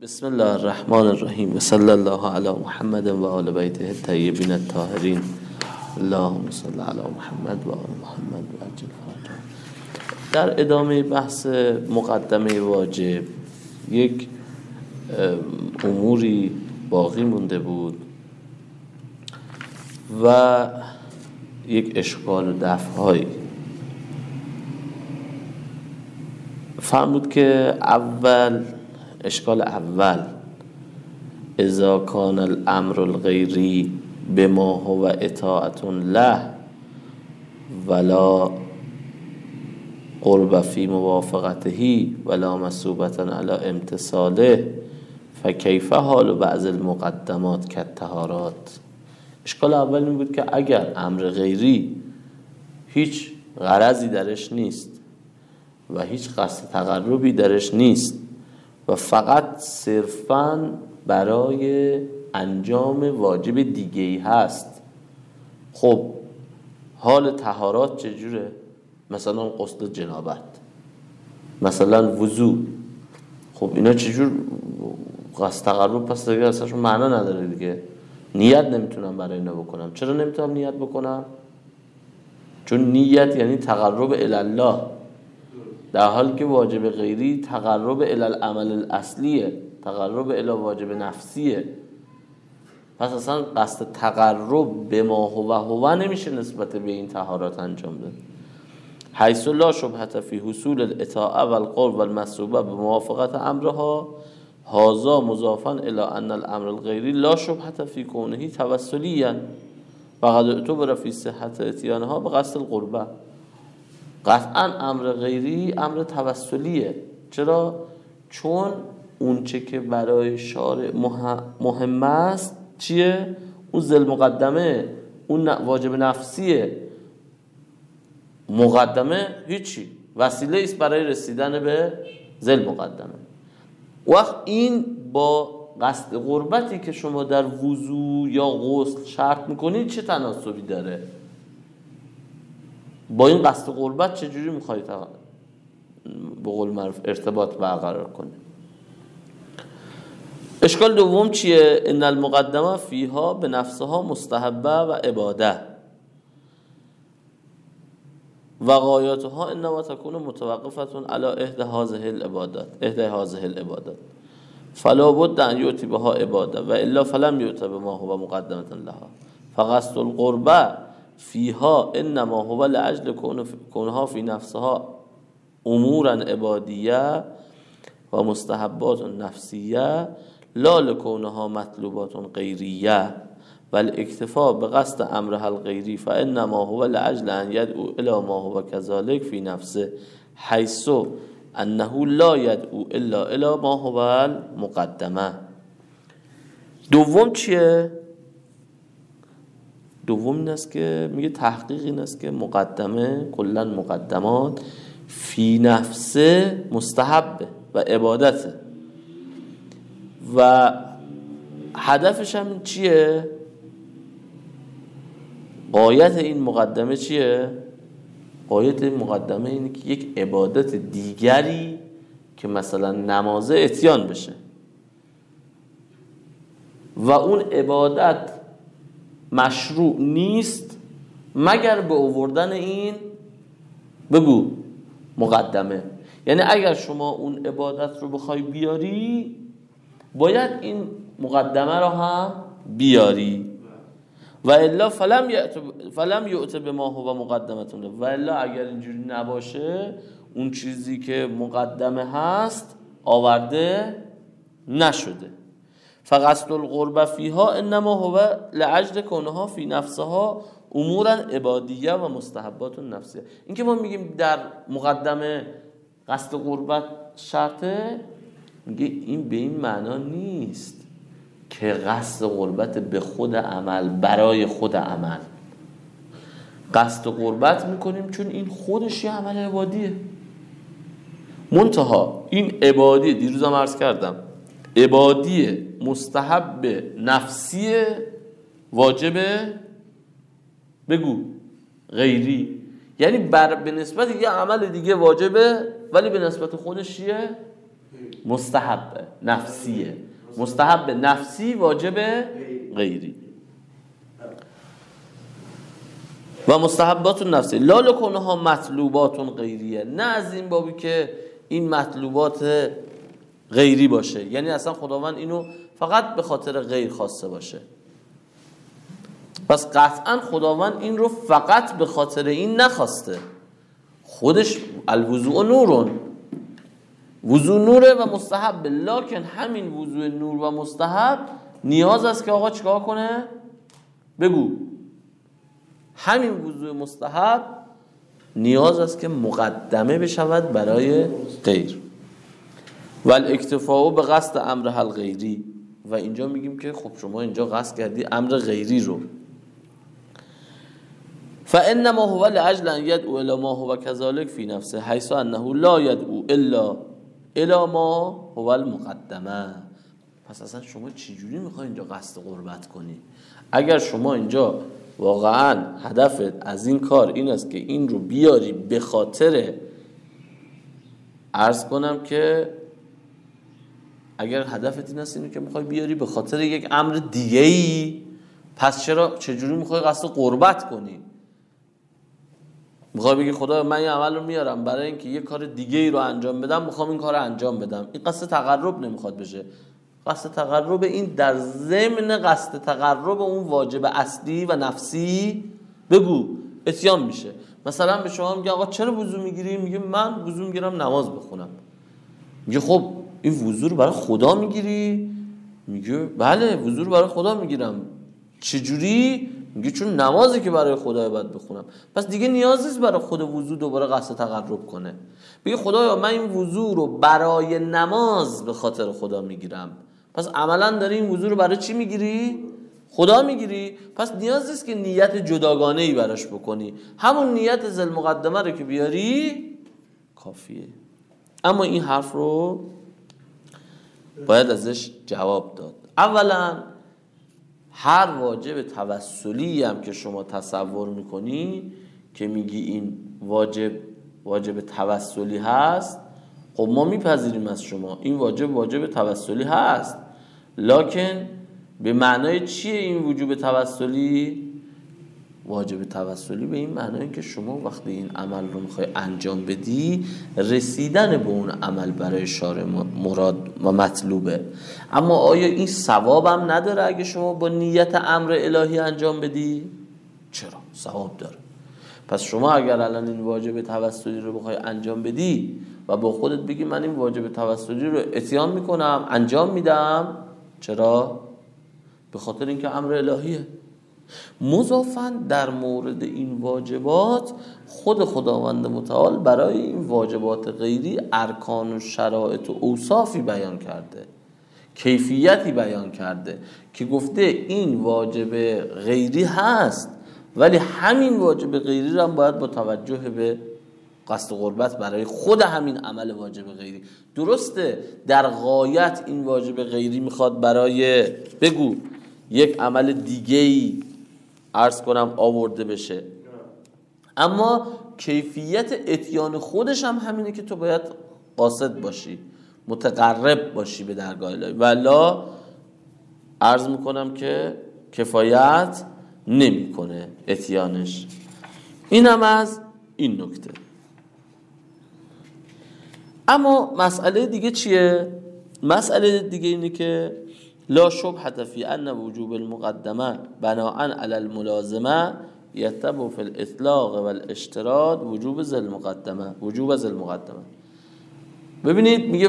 بسم الله الرحمن الرحیم و صلی الله علی محمد و آل بیته الطیبین الطاهرین. اللهم صل علی محمد و آل محمد و عجل فرجهم. در ادامه بحث مقدمه واجب یک اموری باقی مونده بود و یک اشکال و دفع‌هایی. فرمود که اشکال اول اذا کان الامر الغیری بما هو اطاعت له ولا قرب فی موافقته ولا مثوبة علی امتثاله فکیف حال بعض المقدمات کالطهارات. اشکال اول این بود که اگر امر غیری هیچ غرضی درش نیست و هیچ قصد تقربی درش نیست و فقط صرفاً برای انجام واجب دیگه‌ای هست، خب حال طهارات چجوره؟ مثلا غسل جنابت، مثلا وضو، خب اینا چجور قصد تقرب؟ پس دیگه اصلا معنا نداره دیگه. نیت نمیتونم برای اینا بکنم. چرا نمیتونم نیت بکنم؟ چون نیت یعنی تقرب الی الله، در حالی که واجب غیری تقرب الی العمل الاصلیه، تقرب الی واجب نفسیه. پس اصلا قصد تقرب به ما هو نمیشه نسبت به این طهارات انجام ده. حیث لا شبهة فی حصول الاطاعه والقرب والمثوبه بموافقت امرها هذا مضافا الی ان الامر الغیری لا شبهة فی کونه توسلیا فقد اعتبر فی صحت اتیانها بقصد القربه. قطعا امر غیری امر توسلیه. چرا؟ چون اون چه که برای شارع مهم است چیه؟ اون ذل مقدمه، اون واجب نفسیه. مقدمه هیچی، وسیله است برای رسیدن به ذل مقدمه. وقت این با قصد قربتی که شما در وضو یا غسل شرط میکنید چه تناسبی داره؟ با این قصد قربت چجوری میخواید به قول معروف ارتباط برقرار کنید؟ اشکال دوم چیه؟ ان المقدمه فیها به نفسها مستحبه و عباده و غایاتها انما تكون متوقفه علی احدى هذه العبادات فلا بد ان یؤتی بها عباده و الا فلم یؤت بما هو مقدمه لها فقصد القربه فیها انما هو لأجل کونها فی نفسها امورا عبادیه و مستحبات نفسیه لا لکونها مطلوبات غیریه و الاکتفاء بقصد امرها الغیری فانما هو لأجل ان یدعو الی ما هو كذلك فی نفسه حیث انه لا یدعو الا الی ما هو المقدمه. دوم چیه؟ دوم این است که میگه تحقیق این است که مقدمه کلا مقدمات فی نفسه مستحبه و عبادته و هدفش هم چیه؟ غایت این مقدمه چیه؟ غایت این مقدمه اینه که یک عبادت دیگری که مثلا نمازه اتیان بشه و اون عبادت مشروع نیست مگر به آوردن این بگو مقدمه. یعنی اگر شما اون عبادت رو بخوای بیاری باید این مقدمه رو هم بیاری و الا فلم یؤت بما هو مقدمتون و الا اگر اینجوری نباشه اون چیزی که مقدمه هست آورده نشده. فقصد القربه فیها انما هو لعجل کونها فی نفسها امورا عبادیه و مستحبات نفسیه. این که ما میگیم در مقدمه قصد قربت شرطه، میگه این به این معنا نیست که قصد قربت به خود عمل برای خود عمل. قصد قربت میکنیم چون این خودش یه عمل عبادیه. منتها این عبادی دیروزم عرض کردم عبادی مستحب نفسی واجبه بگو غیری، یعنی به نسبت یه عمل دیگه واجبه ولی به نسبت خودش چیه؟ مستحب نفسیه، مستحب نفسی واجب غیری. و مستحبات نفسی لا لکنها مطلوبات غیریه، نه از این بابی که این مطلوبات غیری باشه، یعنی اصلا خداوند اینو فقط به خاطر غیر خواسته باشه. پس قطعا خداوند این رو فقط به خاطر این نخواسته، خودش الوضوء نورون، وضوء نوره و مستحب، لکن همین وضوء نور و مستحب نیاز است که آقا چیکار کنه؟ بگو. همین وضوء مستحب نیاز است که مقدمه بشود برای غیر. و الاکتفاء به قصد امر حل غیری، و اینجا میگیم که خب شما اینجا قصد کردی امر غیری رو. فانما هو لاجل ان يدعو الى ما هو كذلك في نفسه حيث انه لا يدعو الا الى ما هو المقدمه. پس اصلا شما چجوری میخوای اینجا قصد قربت کنی؟ اگر شما اینجا واقعا هدفت از این کار این است که این رو بیاری به خاطر، عرض کنم که اگر هدفت این است اینو که میخوای بیاری به خاطر یک امر دیگه ای، پس چجوری میخوای قصد قربت کنی؟ میخوای بگی خدا من این عمل رو میارم برای اینکه یه کار دیگه ای رو انجام بدم، میخوام این کار رو انجام بدم. این قصد تقرب نمیخواد بشه. قصد تقرب این در ضمن قصد تقرب اون واجب اصلی و نفسی بگو اتیان میشه. مثلا به شما میگه آقا چرا وضو میگیری؟ میگه من وضو میگیرم نماز بخونم. میگه خب این وضو رو برای خدا میگیری؟ میگه بله وضو رو برای خدا میگیرم. چجوری؟ میگه چون نمازی که برای خدا باید بخونم. پس دیگه نیاز نیست برای خود وضو دوباره قصد تقرب کنه. میگه خدایا من این وضو رو برای نماز به خاطر خدا میگیرم. پس عملا داری این وضو رو برای چی میگیری؟ خدا میگیری. پس نیاز نیست که نیت جداگانه ای براش بکنی، همون نیت ذل مقدمه رو که بیاری کافیه. اما این حرف رو باید ازش جواب داد. اولا هر واجب توسلی هم که شما تصور میکنی که میگی این واجب توسلی هست، خب ما میپذیریم از شما این واجب توسلی هست، لکن به معنای چیه این وجوب توسلی؟ واجب توسلی به این معنای که شما وقتی این عمل رو میخوای انجام بدی رسیدن به اون عمل برای شارع مراد و مطلوبه. اما آیا این ثواب هم نداره اگه شما با نیت امر الهی انجام بدی؟ چرا؟ ثواب داره. پس شما اگر الان این واجب توسلی رو بخوای انجام بدی و با خودت بگی من این واجب توسلی رو اتیان میکنم انجام میدم، چرا؟ به خاطر اینکه امر الهیه. مضافاً در مورد این واجبات خود خداوند متعال برای این واجبات غیری ارکان و شرایط و اوصافی بیان کرده، کیفیتی بیان کرده که گفته این واجب غیری هست، ولی همین واجب غیری رو هم باید با توجه به قصد قربت برای خود همین عمل واجب غیری. درسته در غایت این واجب غیری میخواد برای بگو یک عمل دیگه‌ای عرض کنم آورده بشه، اما کیفیت اتیان خودش هم همینه که تو باید قاصد باشی، متقرب باشی به درگاه الهی، والا عرض میکنم که کفایت نمیکنه اتیانش. این هم از این نکته. اما مسئله دیگه چیه؟ مسئله دیگه اینه که لا شبهة فی ان وجوب المقدمه بناء علی الملازمه یتبع فی الاطلاق والاشتراط وجوب ذل مقدمه. ببینید میگه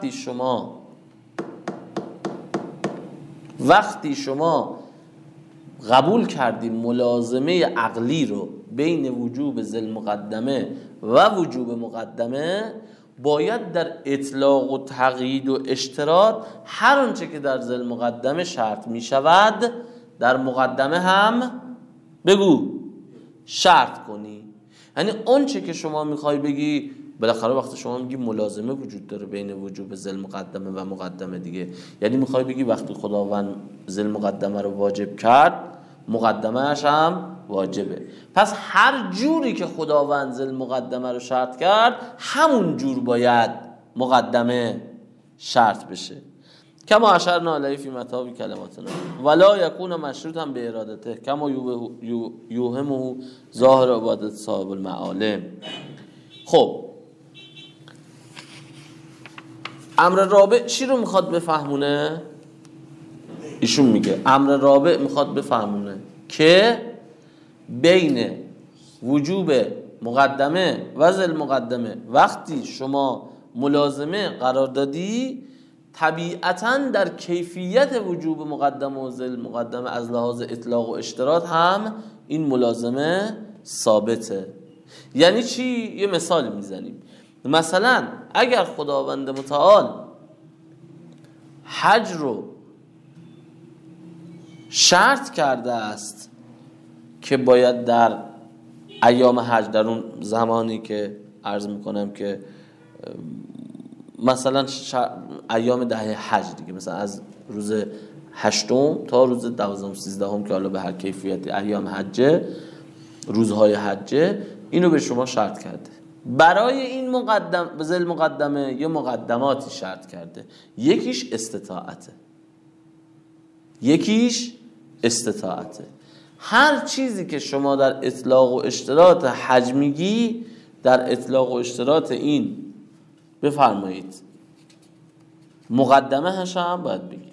وقتی شما قبول کردی ملازمه عقلی رو بین وجوب ذل مقدمه و وجوب مقدمه، باید در اطلاق و تقیید و اشتراط هر آنچه که در ذل مقدمه شرط می شود در مقدمه هم بگو شرط کنی. یعنی آنچه که شما میخوای بگی، بالاخره وقتی شما میگی ملازمه وجود داره بین وجوب ذل مقدمه و مقدمه دیگه، یعنی میخوای بگی وقتی خداوند ذل مقدمه رو واجب کرد مقدمه‌اش هم واجبه. پس هر جوری که خداوند ذل مقدمه رو شرط کرد همون جور باید مقدمه شرط بشه. کما اشرنا علیه فی متاع کلماتنا ولا یکون مشروطا به ارادته کما یوهمه ظاهر عبادت صاحب المعالم. خب امر رابع چی رو میخواد بفهمونه؟ ایشون میگه امر رابع میخواد بفهمونه که بین وجوب مقدمه و ذل مقدمه وقتی شما ملازمه قرار دادی، طبیعتاً در کیفیت وجوب مقدمه و ذل مقدمه از لحاظ اطلاق و اشتراط هم این ملازمه ثابته. یعنی چی؟ یه مثال میزنیم. مثلا اگر خداوند متعال حج رو شرط کرده است که باید در ایام حج، در اون زمانی که عرض میکنم که مثلا ایام 10 حج دیگه، مثلا از روز 8 تا روز 12 13 که حالا به هر کیفیتی ایام حجه، روزهای حجه، اینو به شما شرط کرده. برای این ذل مقدمه یه مقدماتی شرط کرده. یکیش استطاعته. هر چیزی که شما در اطلاق و اشتراط حج میگی، در اطلاق و اشتراط این بفرمایید مقدمه هم باید بگی.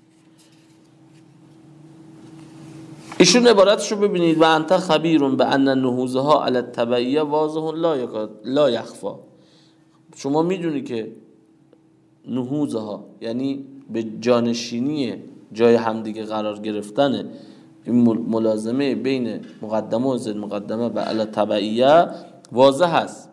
ایشون عبارتشو ببینید: و انت خبیر به ان نهوزها علی التبعیه واضح لا یخفا. شما میدونی که نهوزها یعنی به جانشینی جای همدیگه قرار گرفتن این ملازمه بین مقدمه و ذل مقدمه به علی التبعیه واضح است.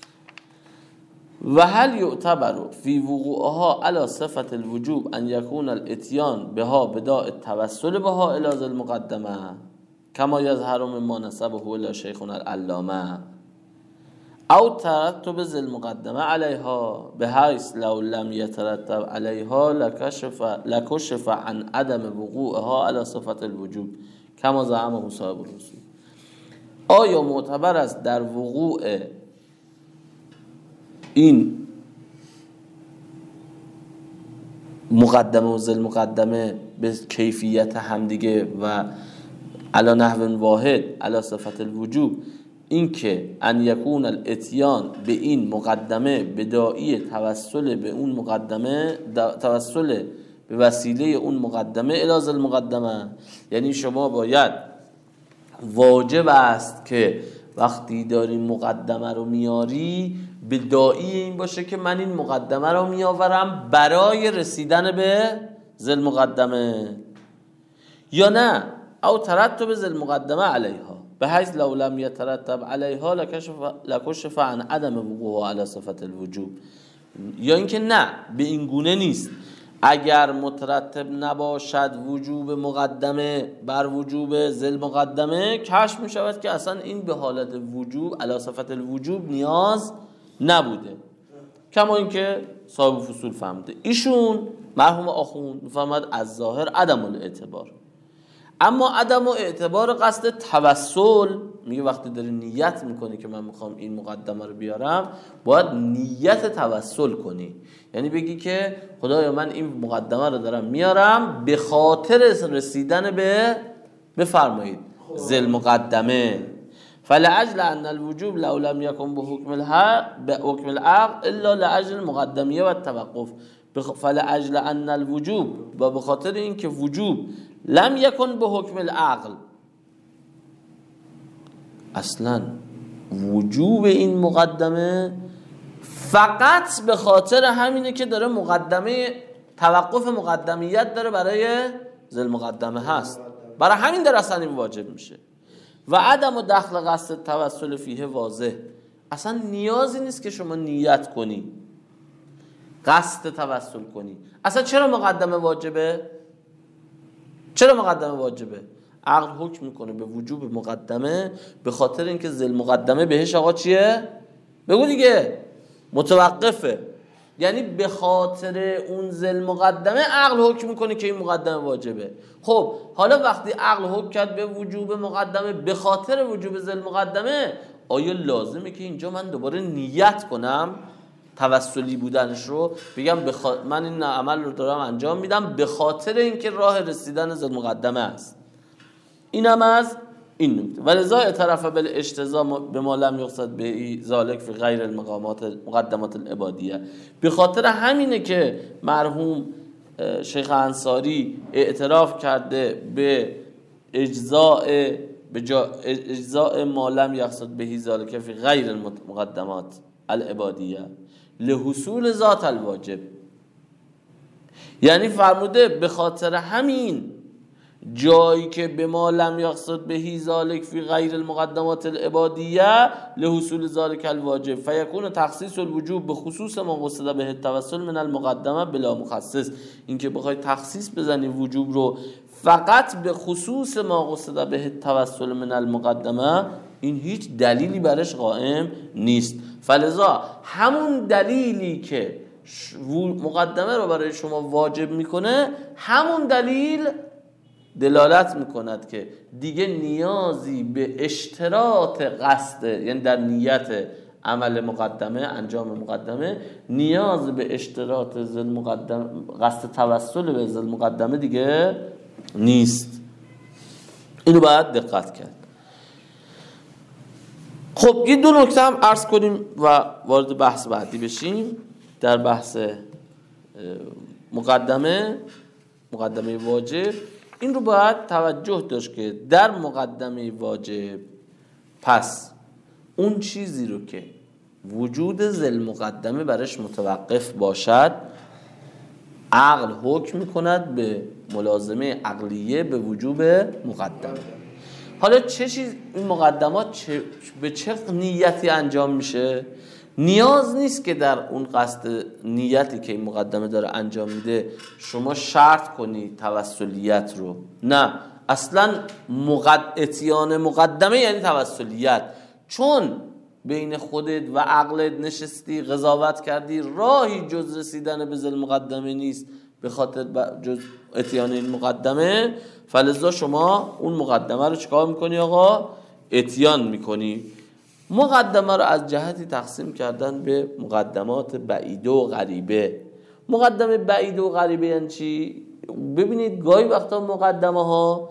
و هل یعتبر فی وقوعها علی صفت الوجوب ان یکون الاتیان بها بداء التوسل بها الی ذل المقدمه کما یظهر مما نسبه الی شیخنا العلامه او ترتب ذل المقدمه علیها بحیث لو لم یترتب علیها لکشف عن عدم وقوعها علی صفت الوجوب کما زعمه صاحب الرسول. آیا معتبر است در وقوع این مقدمه و ذل مقدمه به کیفیت همدیگه و علی نحو واحد علی صفت الوجوب، این که ان یکون الاتیان به این مقدمه بداعی توسل به اون مقدمه، توسل به وسیله اون مقدمه الی ذل مقدمه، یعنی شما باید واجب است که وقتی داری مقدمه رو میاری بداعی این باشه که من این مقدمه رو میآورم برای رسیدن به ذل مقدمه، یا نه او ترتب ذل مقدمه علیها بحیث لو لم یترتب علیها لکشف عن عدم وقوعها علی صفت الوجوب، یا اینکه نه به این گونه نیست، اگر مترتب نباشد وجوب مقدمه بر وجوب ذل مقدمه، کشف می شود که اصلا این به حالت وجوب علی صفت الوجوب نیاز نبوده. کما اینکه صاحب فصول فهمده. ایشون مرحوم آخوند میفهمد از ظاهر عدم الاعتبار، اما عدم اعتبار قصد توسل، میگه وقتی داری نیت میکنی که من میخوام این مقدمه رو بیارم، باید نیت توسل کنی، یعنی بگی که خدایا من این مقدمه رو دارم میارم به خاطر رسیدن به بفرمایید ذل مقدمه. فلعجل ان الوجوب لو لم يكن بحكم العقل الا لعجل المقدميه و التوقف. فلعجل ان الوجوب، و به خاطر اینکه وجوب لم يكن بحكم العقل، اصلا وجوب این مقدمه فقط به خاطر همینه که داره مقدمه توقف مقدمیت داره برای ذل مقدمه هست، برای همین داره اصلا این واجب میشه. و عدم و دخل قصد توسل فیه واضح، اصلا نیازی نیست که شما نیت کنی قصد توسل کنی. اصلا چرا مقدمه واجبه؟ عقل حکم میکنه به وجوب مقدمه به خاطر اینکه ذل مقدمه بهش آقا چیه؟ بگو دیگه، متوقفه. یعنی به خاطر اون ذل مقدمه عقل حکم میکنه که این مقدمه واجبه. خب حالا وقتی عقل حکم کرد به وجوب مقدمه به خاطر وجوب ذل مقدمه، آیا لازمه که اینجا من دوباره نیت کنم؟ توسلی بودنش رو بگم من این عمل رو دارم انجام میدم به خاطر اینکه راه رسیدن ذل مقدمه است. اینم از این نکته. ولذا اعترف بالاجتزا بما لم یقصد به ذلک فی غیر مقدمات العبادیه. به خاطر همینه که مرحوم شیخ انصاری اعتراف کرده به اجزاء ما لم یقصد به ذلک فی غیر مقدمات العبادیه لحصول ذات الواجب. یعنی فرموده به خاطر همین جایی که به ما لم یقصد به ذلک فی غیر المقدمات العبادیه لحصول ذلک الواجب فیکون تخصیص الوجوب به خصوص ما قصد به التوسل من المقدمه بلا مخصص. اینکه بخوای تخصیص بزنی وجوب رو فقط به خصوص ما قصد به التوسل من المقدمه، این هیچ دلیلی برش قائم نیست. فلذا همون دلیلی که مقدمه رو برای شما واجب میکنه، همون دلیل دلالت میکند که دیگه نیازی به اشتراط قصد، یعنی در نیت عمل مقدمه، انجام مقدمه، نیاز به اشتراط قصد توسل به ذل مقدمه دیگه نیست. اینو باید دقت کرد. خب این دو نکته هم عرض کنیم و وارد بحث بعدی بشیم. در بحث مقدمه واجب، این رو باید توجه داشت که در مقدمه واجب پس اون چیزی رو که وجود ذل مقدمه برش متوقف باشد، عقل حکم میکند به ملازمه عقلیه به وجوب مقدمه. حالا چه چیز این مقدمات به چه نیتی انجام میشه؟ نیاز نیست که در اون قصد نیتی که این مقدمه داره انجام میده شما شرط کنی توسلیت رو. نه، اصلا اتیان مقدمه یعنی توسلیت. چون بین خودت و عقلت نشستی قضاوت کردی راهی جز رسیدن به ذل مقدمه نیست به خاطر جز اتیان این مقدمه، فلذا شما اون مقدمه رو چیکار میکنی آقا؟ اتیان میکنی. مقدمه رو از جهتی تقسیم کردن به مقدمات بعیده و غریبه. مقدمه بعیده و غریبه یعنی چی؟ ببینید گاهی وقتا مقدمه ها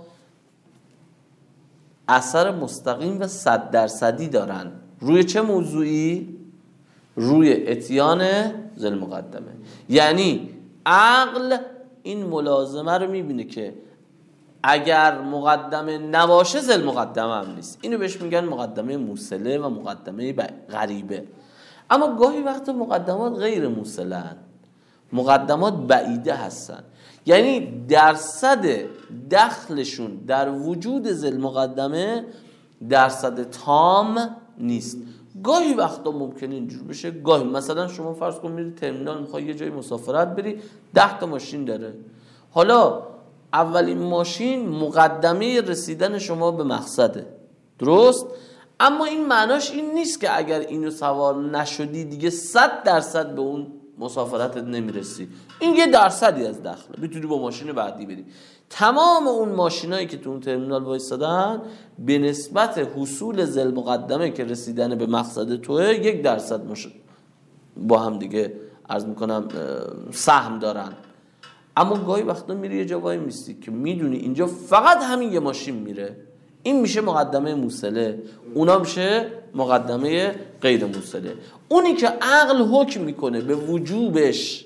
اثر مستقیم و 100% دارن. روی چه موضوعی؟ روی اتیان ذل مقدمه. یعنی عقل این ملازمه رو میبینه که اگر مقدمه نباشه ذل مقدمه هم نیست. اینو بهش میگن مقدمه موصله و مقدمه غریبه. اما گاهی وقت مقدمات غیر موصله هستند، مقدمات بعیده هستن، یعنی درصد دخلشون در وجود ذل مقدمه درصد تام نیست. گاهی وقتا ممکنه اینجور بشه، گاهی مثلا شما فرض کن میری ترمینال میخوای یه جای مسافرت بری، 10 تا ماشین داره. حالا اولین ماشین مقدمه رسیدن شما به مقصده، درست؟ اما این معناش این نیست که اگر اینو سوار نشدی دیگه 100% به اون مسافرتت نمیرسی. این 1% از دخله، میتونی با ماشین بعدی بری. تمام اون ماشینایی که تو اون ترمینال وایسادن به نسبت حصول ذل مقدمه که رسیدن به مقصد توه 1% با هم دیگه عرض میکنم سهم دارن. اما گاهی وقتا میری یه جا وای میستی که میدونی اینجا فقط همین یه ماشین میره، این میشه مقدمه موصله، اونا میشه مقدمه غیر موصله. اونی که عقل حکم میکنه به وجوبش،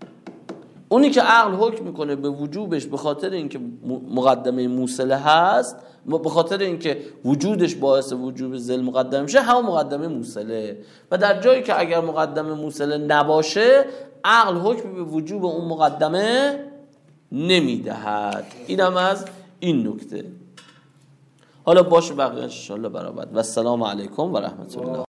به خاطر اینکه مقدمه موصله هست، به خاطر اینکه وجودش باعث وجوب ذل مقدمه میشه، همون مقدمه موصله. و در جایی که اگر مقدمه موصله نباشه عقل حکم به وجوب اون مقدمه نمیدهد. اینم از این نکته. حالا باشه بقیه ان شاء الله برابر. و السلام علیکم و رحمت الله.